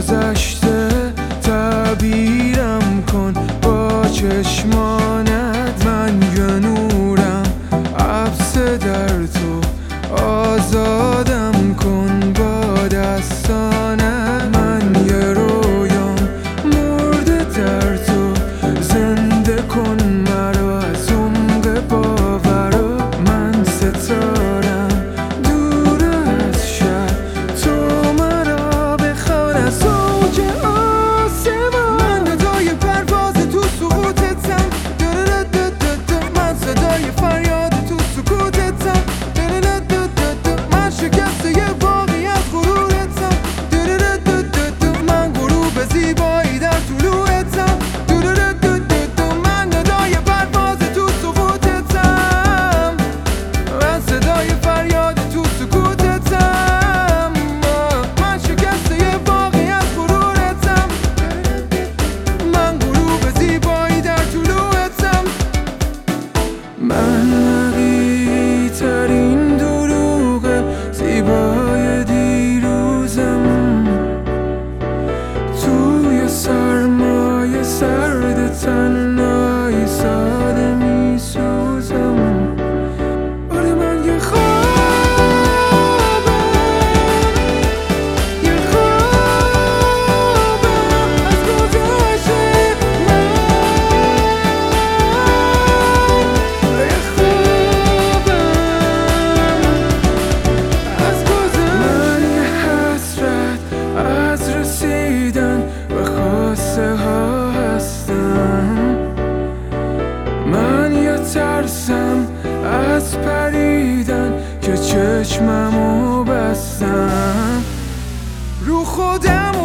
گذشته تعبیرم کن با چشمانت. من یه نورم عبسه در تو، آزادم کن با دستانت. من یه رویام مرده در تو، زنده کن مرا از عمق باورا. من ستارم دور از شب، تو مرا بخوان از اوج آسمان. من ندای پرواز تو سقوطتم، من صدای فریاد تو سکوتتم. من شکسته یه باقی از غرورتم، من غروب زیبایی در طلوعتم. من ندای پرواز تو سقوطتم، من صدای فریاد تو سکوتتم. من شکسته یه باقی از غرورتم، من غروب زیبایی در طلوعتم. من نقی ترین دروغ زیبای دیروزم، توی سرمایه سرد تنهایی ساده می سوزم. آره من یه خوابم، یه خوابم از گذشته من، یه خوابم از گذشته من. یه حسرت از رسیدن به خواسته ها هستم، من یه ترسم از پریدن که چشممو بستم. رو خودم